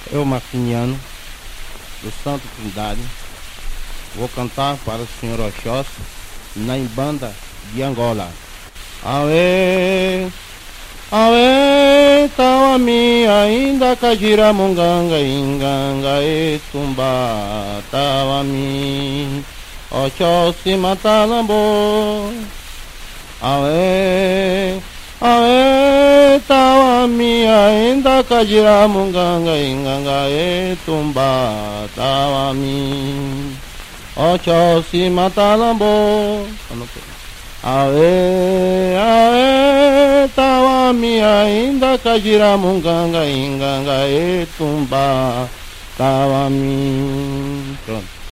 Eu, Martiniano, do Santo Trindade, vou cantar para o Senhor Oxóssi na Imbanda de Angola. Aê, aê, tawami, ainda cajira munganga, inganga, e tumba, tawami, Oxóssi matalambo. Aê, aê, tawami, ainda cajira munganga, inganga, e tumba, tawami, Oxóssi matalambo. Aê, aê, tawami, ainda cajira munganga, inganga, e tumba, tawami. Pronto.